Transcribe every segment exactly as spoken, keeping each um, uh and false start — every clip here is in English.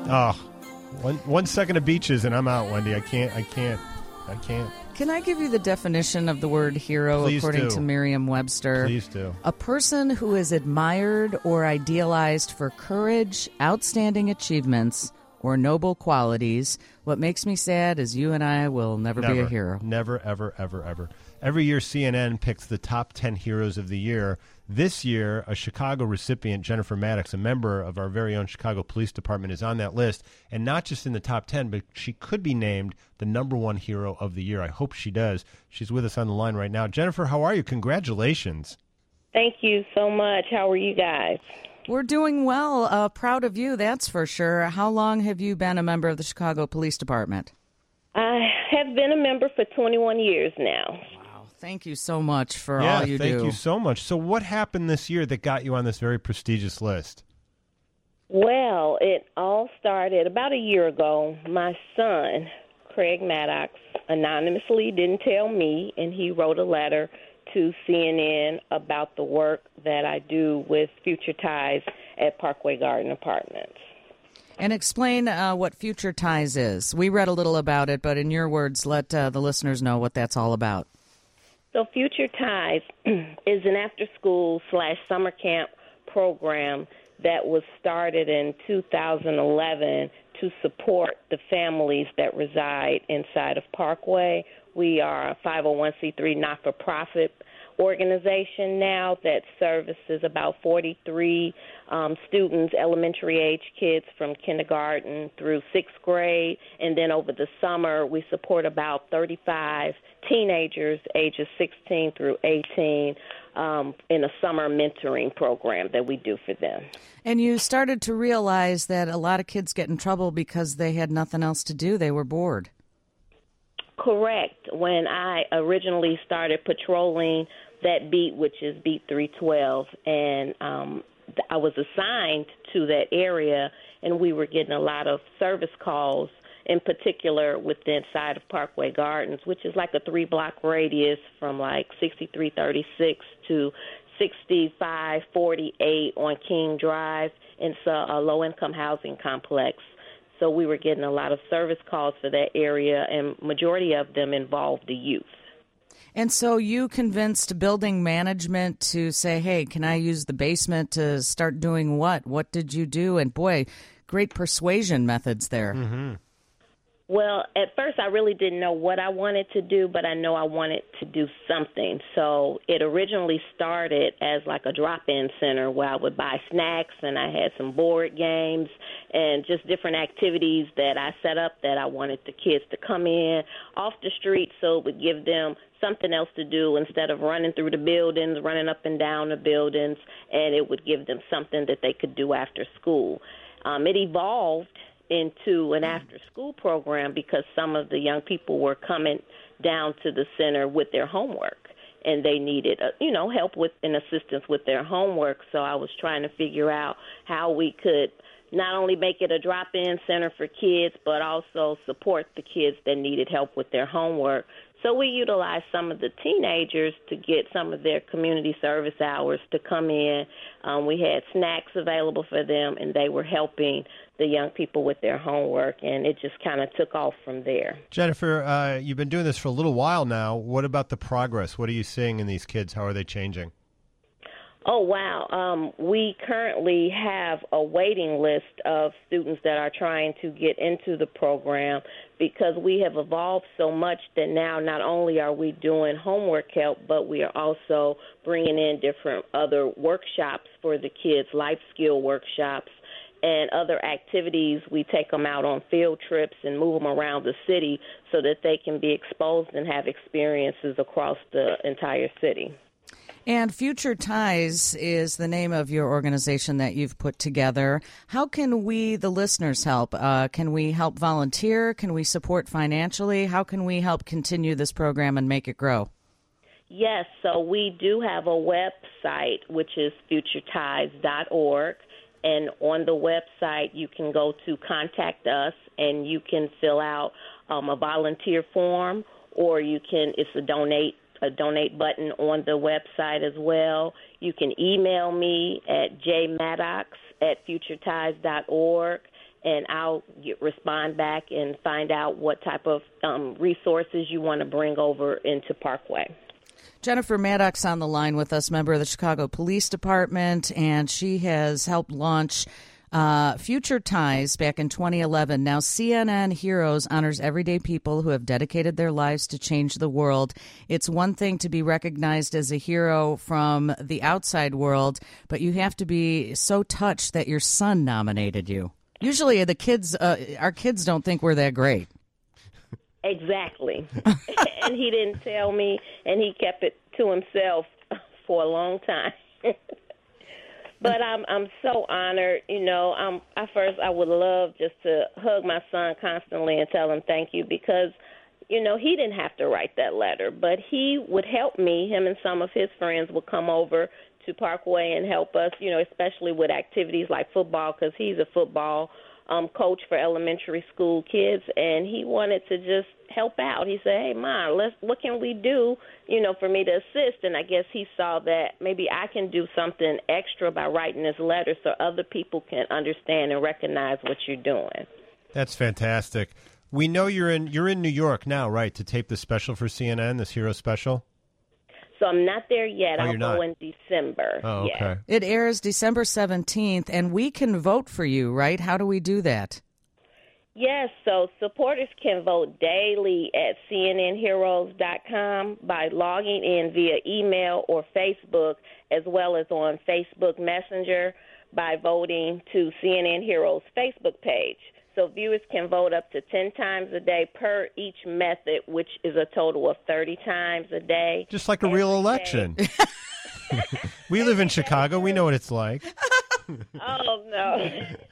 Oh, one one second of beaches and I'm out, Wendy. I can't. I can't. I can't. Can I give you the definition of the word hero Please according do. to Merriam-Webster? Please do. A person who is admired or idealized for courage, outstanding achievements, or noble qualities. What makes me sad is you and I will never, Never be a hero. Never, ever, ever, ever. Every year, C N N picks the top ten heroes of the year. This year, a Chicago recipient, Jennifer Maddox, a member of our very own Chicago Police Department, is on that list. And not just in the top ten, but she could be named the number one hero of the year. I hope she does. She's with us on the line right now. Jennifer, how are you? Congratulations. Thank you so much. How are you guys? We're doing well. Uh, proud of you, that's for sure. How long have you been a member of the Chicago Police Department? I have been a member for twenty-one years now. Wow. Thank you so much for yeah, all you thank do. you so much. So what happened this year that got you on this very prestigious list? Well, it all started about a year ago. My son, Craig Maddox, anonymously didn't tell me, and he wrote a letter to C N N about the work that I do with Future Ties at Parkway Garden Apartments. And explain uh, what Future Ties is. We read a little about it, but in your words, let uh, the listeners know what that's all about. So Future Ties is an after-school slash summer camp program that was started in two thousand eleven to support the families that reside inside of Parkway. We are a five oh one c three not-for-profit organization now that services about forty-three um, students, elementary-age kids from kindergarten through sixth grade. And then over the summer, we support about thirty-five teenagers ages sixteen through eighteen um, in a summer mentoring program that we do for them. And you started to realize that a lot of kids get in trouble because they had nothing else to do. They were bored. Correct. When I originally started patrolling that beat, which is Beat three twelve, and um, I was assigned to that area, and we were getting a lot of service calls, in particular within side of Parkway Gardens, which is like a three-block radius from like sixty-three thirty-six to sixty-five forty-eight on King Drive. It's a, a low-income housing complex. So we were getting a lot of service calls for that area, and majority of them involved the youth. And so you convinced building management to say, hey, can I use the basement to start doing what? What did you do? And, boy, great persuasion methods there. Mm-hmm. Well, at first I really didn't know what I wanted to do, but I know I wanted to do something. So it originally started as like a drop-in center where I would buy snacks, and I had some board games and just different activities that I set up that I wanted the kids to come in off the street, so it would give them something else to do instead of running through the buildings, running up and down the buildings, and it would give them something that they could do after school. Um, it evolved into an after-school program because some of the young people were coming down to the center with their homework, and they needed, uh, you know, help with and assistance with their homework. So I was trying to figure out how we could not only make it a drop-in center for kids, but also support the kids that needed help with their homework. So we utilized some of the teenagers to get some of their community service hours to come in. Um, we had snacks available for them, and they were helping the young people with their homework, and it just kind of took off from there. Jennifer, uh, you've been doing this for a little while now. What about the progress? What are you seeing in these kids? How are they changing? Oh, wow. Um, we currently have a waiting list of students that are trying to get into the program because we have evolved so much that now not only are we doing homework help, but we are also bringing in different other workshops for the kids, life skill workshops, and other activities. We take them out on field trips and move them around the city so that they can be exposed and have experiences across the entire city. And Future Ties is the name of your organization that you've put together. How can we, the listeners, help? Uh, can we help volunteer? Can we support financially? How can we help continue this program and make it grow? Yes, so we do have a website, which is future ties dot org. And on the website, you can go to Contact Us, and you can fill out um, a volunteer form, or you can, it's a donate a donate button on the website as well. You can email me at j maddox at future ties dot org, and I'll get, respond back and find out what type of um, resources you want to bring over into Parkway. Jennifer Maddox on the line with us, member of the Chicago Police Department, and she has helped launch uh, Future Ties back in twenty eleven. Now, C N N Heroes honors everyday people who have dedicated their lives to change the world. It's one thing to be recognized as a hero from the outside world, but you have to be so touched that your son nominated you. Usually the kids, uh, our kids don't think we're that great. Exactly. And he didn't tell me, and he kept it to himself for a long time. But I'm I'm so honored. You know, I'm, at first I would love just to hug my son constantly and tell him thank you because, you know, he didn't have to write that letter, but he would help me. Him and some of his friends would come over to Parkway and help us, you know, especially with activities like football because he's a football um, coach for elementary school kids, and he wanted to just help out. He said, hey, Ma, let's, what can we do, you know, for me to assist? And I guess he saw that maybe I can do something extra by writing this letter so other people can understand and recognize what you're doing. That's fantastic. We know you're in you're in New York now, right, to tape the special for C N N, this hero special? So I'm not there yet. Oh, I'll you're go not? in December. Oh, okay. Yeah. It airs December seventeenth, and we can vote for you, right? How do we do that? Yes, so supporters can vote daily at C N N heroes dot com by logging in via email or Facebook, as well as on Facebook Messenger by voting to C N N Heroes Facebook page. So viewers can vote up to ten times a day per each method, which is a total of thirty times a day. Just like a real election. We live in Chicago. We know what it's like. Oh, no.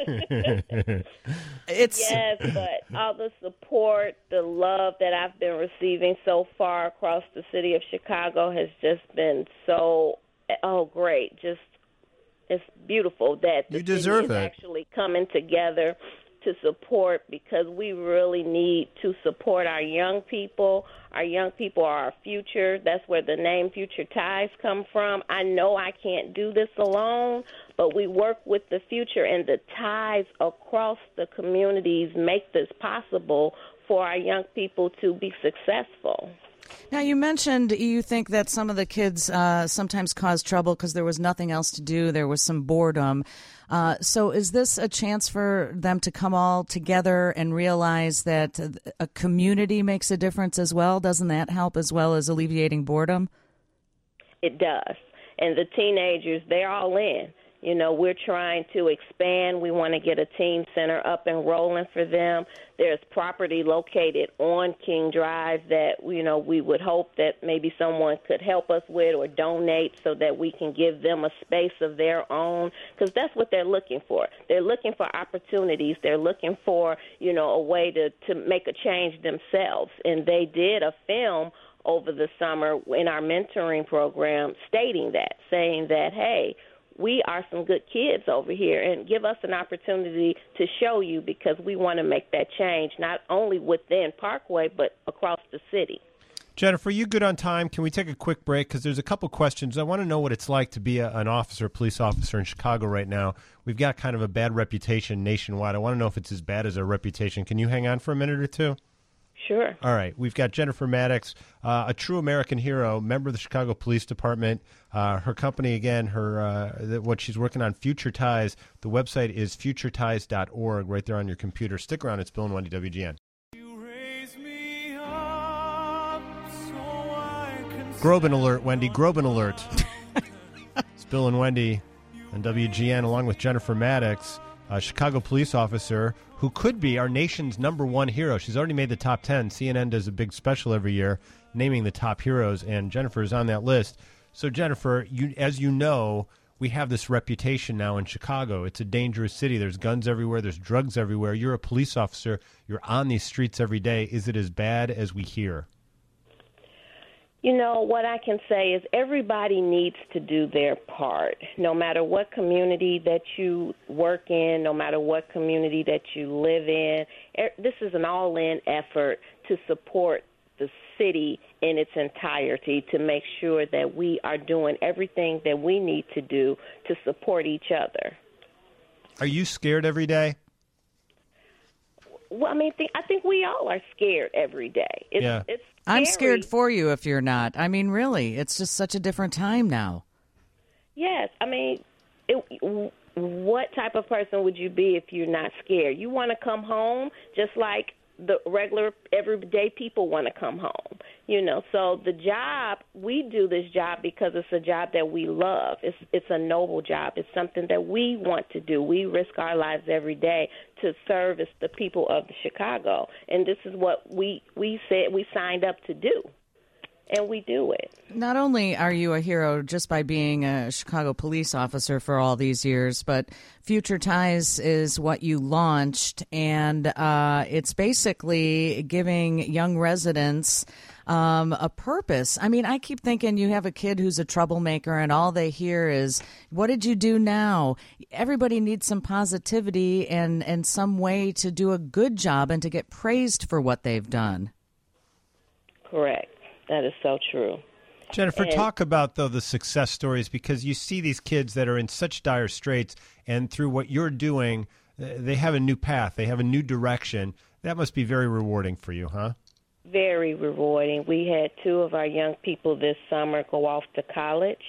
It's Yes, but all the support, the love that I've been receiving so far across the city of Chicago has just been so, oh, great. Just, it's beautiful that the You deserve city is it. actually coming together to support because we really need to support our young people. Our young people are our future. That's where the name Future Ties come from. I know I can't do this alone, but we work with the future, and the ties across the communities make this possible for our young people to be successful. Now, you mentioned you think that some of the kids uh, sometimes cause trouble because there was nothing else to do. There was some boredom. Uh, so is this a chance for them to come all together and realize that a community makes a difference as well? Doesn't that help as well as alleviating boredom? It does. And the teenagers, they're all in. You know, we're trying to expand. We want to get a teen center up and rolling for them. There's property located on King Drive that, you know, we would hope that maybe someone could help us with or donate so that we can give them a space of their own, because that's what they're looking for. They're looking for opportunities. They're looking for, you know, a way to, to make a change themselves. And they did a film over the summer in our mentoring program stating that, saying that, hey, we are some good kids over here, and give us an opportunity to show you because we want to make that change, not only within Parkway, but across the city. Jennifer, you good on time? Can we take a quick break? Because there's a couple questions. I want to know what it's like to be a, an officer, police officer in Chicago right now. We've got kind of a bad reputation nationwide. I want to know if it's as bad as our reputation. Can you hang on for a minute or two? Sure. All right. We've got Jennifer Maddox, uh, a true American hero, member of the Chicago Police Department. Uh, her company, again, her uh, what she's working on, Future Ties. The website is future ties dot org, right there on your computer. Stick around. It's Bill and Wendy, W G N. Groban alert, Wendy. Groban alert. It's Bill and Wendy on W G N, along with Jennifer Maddox, a Chicago police officer who could be our nation's number one hero. She's already made the top ten. C N N does a big special every year naming the top heroes, and Jennifer is on that list. So, Jennifer, you, as you know, we have this reputation now in Chicago. It's a dangerous city. There's guns everywhere. There's drugs everywhere. You're a police officer. You're on these streets every day. Is it as bad as we hear? You know, what I can say is everybody needs to do their part, no matter what community that you work in, no matter what community that you live in. This is an all-in effort to support the city in its entirety, to make sure that we are doing everything that we need to do to support each other. Are you scared every day? well, I mean, th- I think we all are scared every day. It's, yeah. it's I'm scary. scared for you if you're not. I mean, really, it's just such a different time now. Yes, I mean, it, what type of person would you be if you're not scared? You want to come home just like the regular everyday people want to come home, you know. So the job, we do this job because it's a job that we love. It's it's a noble job. It's something that we want to do. We risk our lives every day to service the people of Chicago, and this is what we we said we signed up to do. And we do it. Not only are you a hero just by being a Chicago police officer for all these years, but Future Ties is what you launched, and uh, it's basically giving young residents um, a purpose. I mean, I keep thinking you have a kid who's a troublemaker, and all they hear is, what did you do now? Everybody needs some positivity and, and some way to do a good job and to get praised for what they've done. Correct. That is so true. Jennifer, and, talk about, though, the success stories, because you see these kids that are in such dire straits, and through what you're doing, they have a new path. They have a new direction. That must be very rewarding for you, huh? Very rewarding. We had two of our young people this summer go off to college,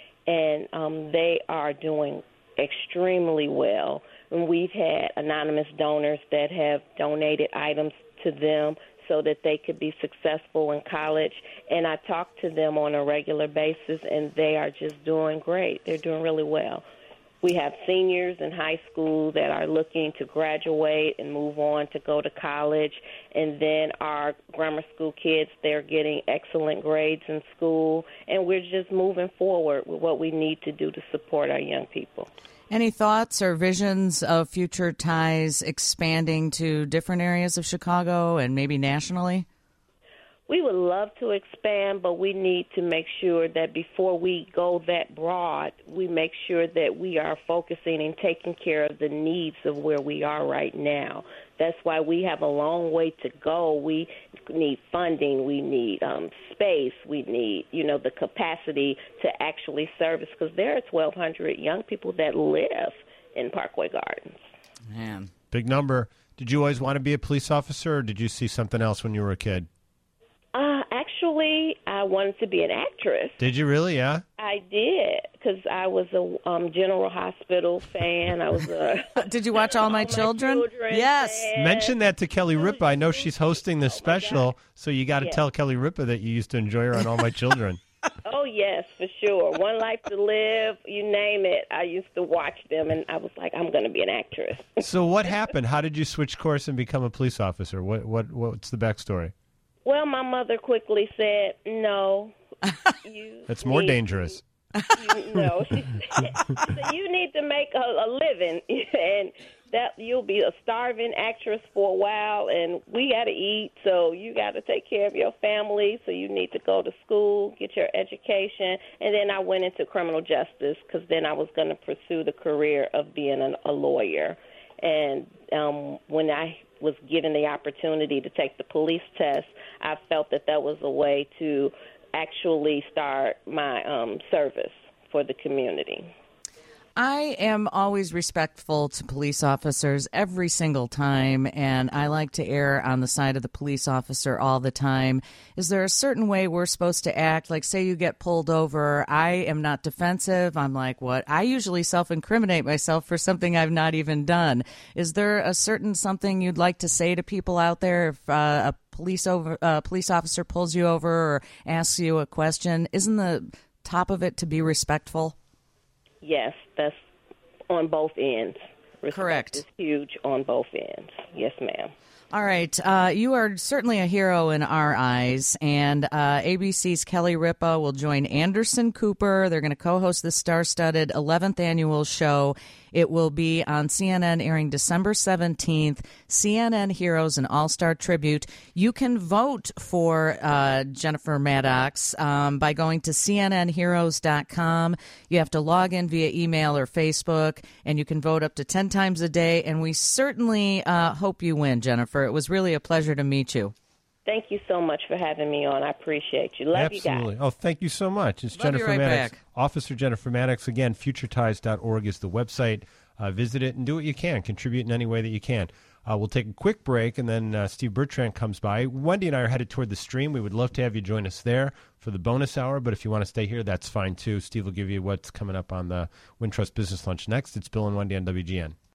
and um, they are doing extremely well. And we've had anonymous donors that have donated items to them so that they could be successful in college. And I talk to them on a regular basis, and they are just doing great. They're doing really well. We have seniors in high school that are looking to graduate and move on to go to college. And then our grammar school kids, they're getting excellent grades in school. And we're just moving forward with what we need to do to support our young people. Any thoughts or visions of Future Ties expanding to different areas of Chicago and maybe nationally? We would love to expand, but we need to make sure that before we go that broad, we make sure that we are focusing and taking care of the needs of where we are right now. That's why we have a long way to go. We need funding. We need um, space. We need, you know, the capacity to actually service, because there are twelve hundred young people that live in Parkway Gardens. Man. Big number. Did you always want to be a police officer, or did you see something else when you were a kid? Uh, actually, I wanted to be an actress. Did you really? Yeah. I did, because I was a um, General Hospital fan. I was a. Did you watch All My, all Children? my children? Yes. Fan. Mention that to Kelly Ripa. I know she's hosting the special, so you got to Yes. tell Kelly Ripa that you used to enjoy her on All My Children. Oh, yes, for sure. One Life to Live, you name it. I used to watch them, and I was like, I'm going to be an actress. So what happened? How did you switch course and become a police officer? What what what's the backstory? Well, my mother quickly said, no. You That's more need- dangerous. You know, she said, you need to make a, a living, and that you'll be a starving actress for a while, and we got to eat, so you got to take care of your family, so you need to go to school, get your education. And then I went into criminal justice, because then I was going to pursue the career of being an, a lawyer. And um, when I was given the opportunity to take the police test, I felt that that was a way to actually start my um, service for the community. I am always respectful to police officers every single time, and I like to err on the side of the police officer all the time. Is there a certain way we're supposed to act? Like, say you get pulled over, I am not defensive. I'm like, what? I usually self-incriminate myself for something I've not even done. Is there a certain something you'd like to say to people out there if uh, a police over uh, police officer pulls you over or asks you a question? Isn't the top of it to be respectful? Yes, that's on both ends. Respect Correct. is huge on both ends. Yes, ma'am. All right. Uh, you are certainly a hero in our eyes, and uh, A B C's Kelly Ripa will join Anderson Cooper. They're going to co-host the star-studded eleventh annual show. It will be on C N N, airing December seventeenth, C N N Heroes, an all-star tribute. You can vote for uh, Jennifer Maddox um, by going to C N N heroes dot com. You have to log in via email or Facebook, and you can vote up to ten times a day, and we certainly uh, hope you win, Jennifer. It was really a pleasure to meet you. Thank you so much for having me on. I appreciate you. Love Absolutely. you guys. Oh, thank you so much. It's Love you Jennifer right Maddox, back. Officer Jennifer Maddox. Again, future ties dot org is the website. uh, visit it and do what you can. Contribute in any way that you can. Uh, we'll take a quick break, and then uh, Steve Bertrand comes by. Wendy and I are headed toward the stream. We would love to have you join us there for the bonus hour, but if you want to stay here, that's fine too. Steve will give you what's coming up on the Wintrust Business Lunch next. It's Bill and Wendy on W G N.